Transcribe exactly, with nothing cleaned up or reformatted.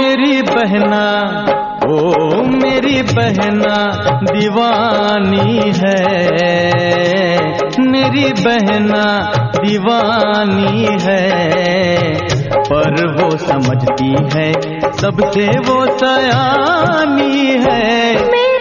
मेरी बहना, ओ मेरी बहना दीवानी है, मेरी बहना दीवानी है, पर वो समझती है सबसे वो सयानी है।